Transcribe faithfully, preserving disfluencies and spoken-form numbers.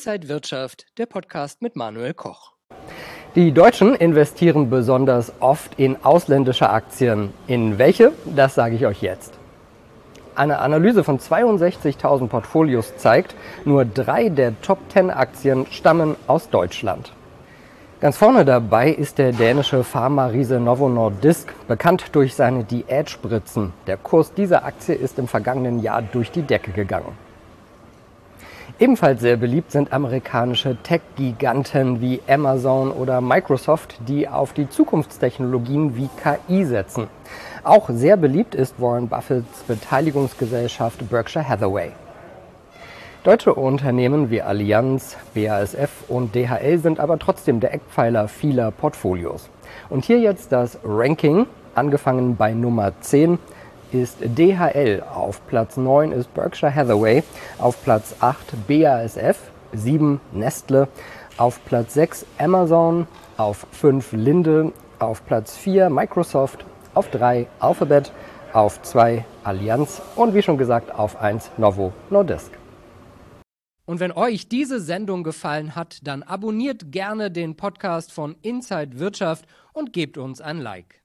Inside Wirtschaft, der Podcast mit Manuel Koch. Die Deutschen investieren besonders oft in ausländische Aktien. In welche? Das sage ich euch jetzt. Eine Analyse von zweiundsechzigtausend Portfolios zeigt, nur drei der Top zehn Aktien stammen aus Deutschland. Ganz vorne dabei ist der dänische Pharma-Riese Novo Nordisk, bekannt durch seine Diätspritzen. Der Kurs dieser Aktie ist im vergangenen Jahr durch die Decke gegangen. Ebenfalls sehr beliebt sind amerikanische Tech-Giganten wie Amazon oder Microsoft, die auf die Zukunftstechnologien wie K I setzen. Auch sehr beliebt ist Warren Buffetts Beteiligungsgesellschaft Berkshire Hathaway. Deutsche Unternehmen wie Allianz, B A S F und D H L sind aber trotzdem der Eckpfeiler vieler Portfolios. Und hier jetzt das Ranking, angefangen bei Nummer zehn. Ist D H L, auf Platz neun ist Berkshire Hathaway, auf Platz acht B A S F, sieben Nestle, auf Platz sechs Amazon, auf fünf Linde, auf Platz vier Microsoft, auf drei Alphabet, auf zwei Allianz und wie schon gesagt auf eins Novo Nordisk. Und wenn euch diese Sendung gefallen hat, dann abonniert gerne den Podcast von Inside Wirtschaft und gebt uns ein Like.